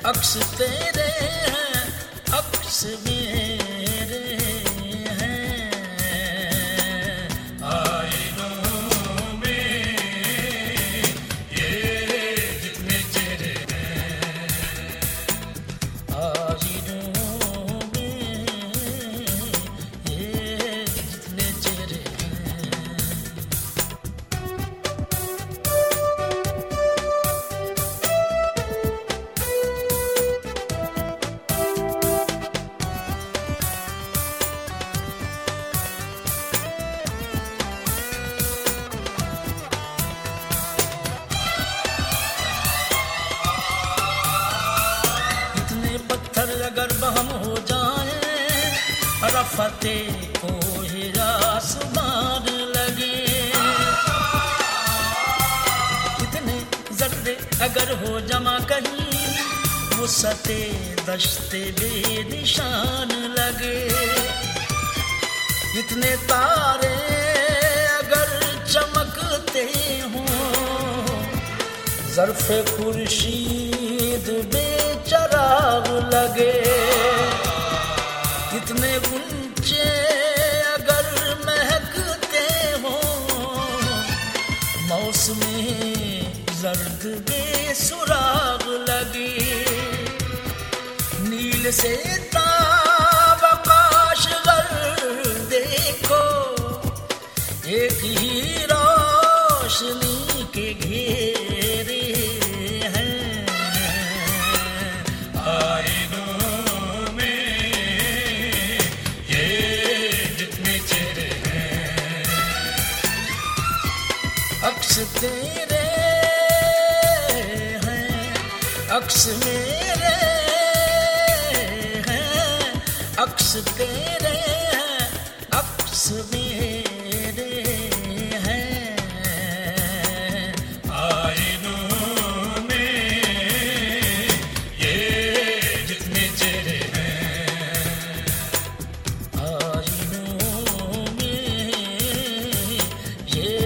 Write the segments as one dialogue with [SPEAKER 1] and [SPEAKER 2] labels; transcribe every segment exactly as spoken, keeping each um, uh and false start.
[SPEAKER 1] अक्स तेरे हैं, अक्स मेरे हैं। आईनों में ये जितने चेहरे हैं, आईनों में ये जितने चेहरे हैं। अगर बहम हो जाए रफ़ते को ही आसमान लगे, इतने ज़र्रे अगर हो जमा कहीं वुसअते दश्ते बेनिशान लगे, इतने तारे अगर चमकते हों ज़र्फ़े खुर्शीद बेचराग लगे, इतने गुंचे अगर महकते हों मौसमे जर्द बेसुराग लगे, नील से ताब काशगर देखो एक ही रोशनी के घेरे अक्स तेरे हैं, अक्स मेरे हैं, अक्स तेरे हैं, अक्स मेरे हैं। आईनों में ये जितने चेहरे हैं, आईनों में ये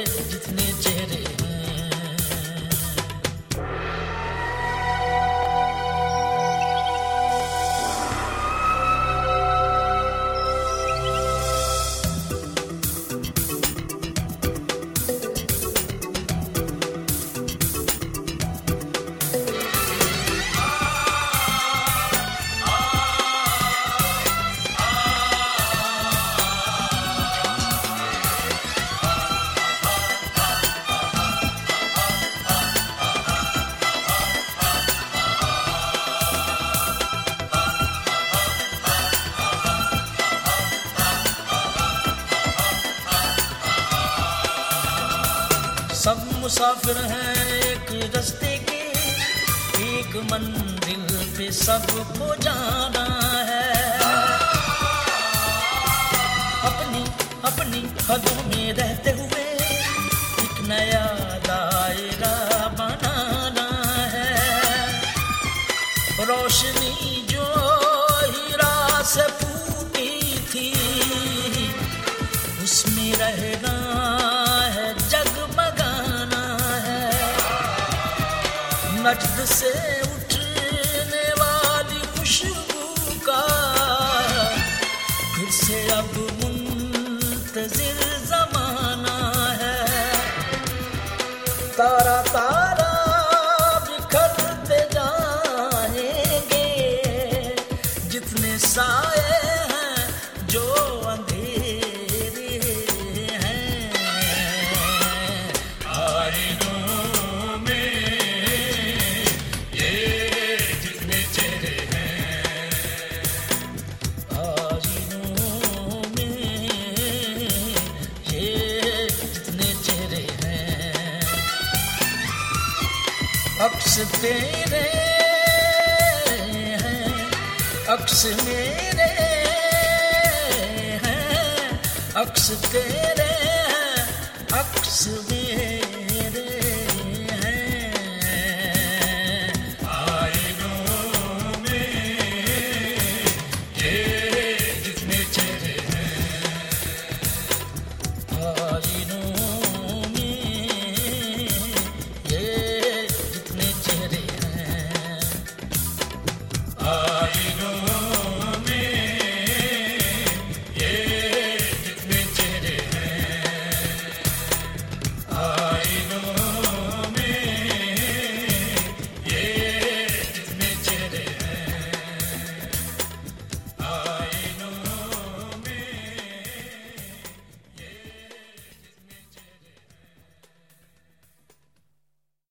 [SPEAKER 1] सब मुसाफिर हैं एक रास्ते के, एक मंजिल पे सबको जाना है, अपनी अपनी हदों में रहते हुए एक नया दायरा बनाना है, रोशनी जो हीरा से फूटी थी उसमें रहना है, जगमगाना है, नजद से उठने वाली खुशबू का फिर से अब मुंतजिर जमाना है, तारा तारा बिखरते जाएंगे जितने साए हैं जो अंधेरे हैं। आईनों में ये जितने चेहरे हैं, आईनों में ये जितने चेहरे हैं, अक्स तेरे हैं, अक्स मेरे हैं, अक्स तेरे हैं, अक्स मेरे